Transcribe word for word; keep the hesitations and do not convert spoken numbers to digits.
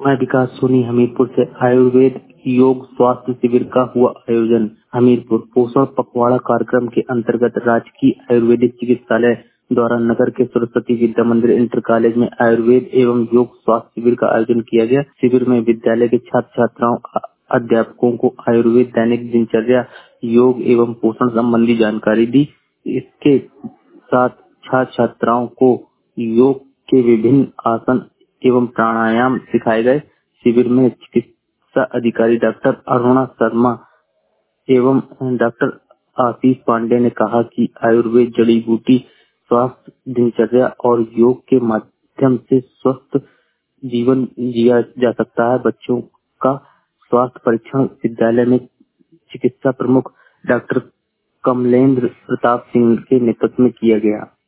मैं विकास सोनी हमीरपुर से। आयुर्वेद योग स्वास्थ्य शिविर का हुआ आयोजन। हमीरपुर पोषण पखवाड़ा कार्यक्रम के अंतर्गत राजकीय आयुर्वेदिक चिकित्सालय द्वारा नगर के सरस्वती विद्या मंदिर इंटर कॉलेज में आयुर्वेद एवं योग स्वास्थ्य शिविर का आयोजन किया गया। शिविर में विद्यालय के छात्र छात्राओं अध्यापकों को आयुर्वेद दैनिक दिनचर्या योग एवं पोषण संबंधी जानकारी दी। इसके साथ छात्र छात्राओं को योग के विभिन्न आसन एवं प्राणायाम सिखाए गए। शिविर में चिकित्सा अधिकारी डॉक्टर अरुणा शर्मा एवं डॉक्टर आशीष पांडे ने कहा कि आयुर्वेद जड़ी बूटी स्वास्थ्य दिनचर्या और योग के माध्यम से स्वस्थ जीवन जिया जा सकता है। बच्चों का स्वास्थ्य परीक्षण विद्यालय में चिकित्सा प्रमुख डॉक्टर कमलेंद्र प्रताप सिंह के नेतृत्व में किया गया।